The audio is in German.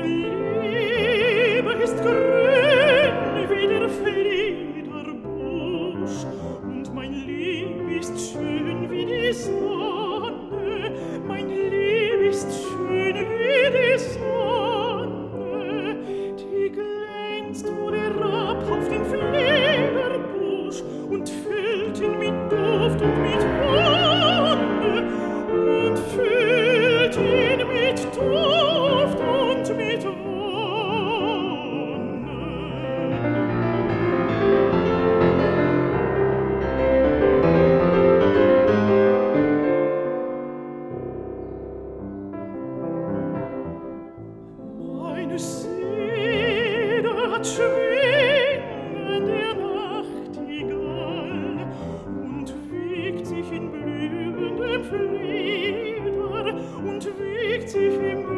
Liebe ist grün wie der Fliederbusch, und mein Lieb ist schön wie die Sonne, mein Lieb ist schön wie die Sonne, die glänzt, wo der Rab auf den Fliederbusch und füllt ihn mit Duft und mit Wonne und füllt ihn mit Duft und mit Wonne. Meine Seele hat Schwingen der Nachtigall und wiegt sich in blühendem Flieder und wiegt sich im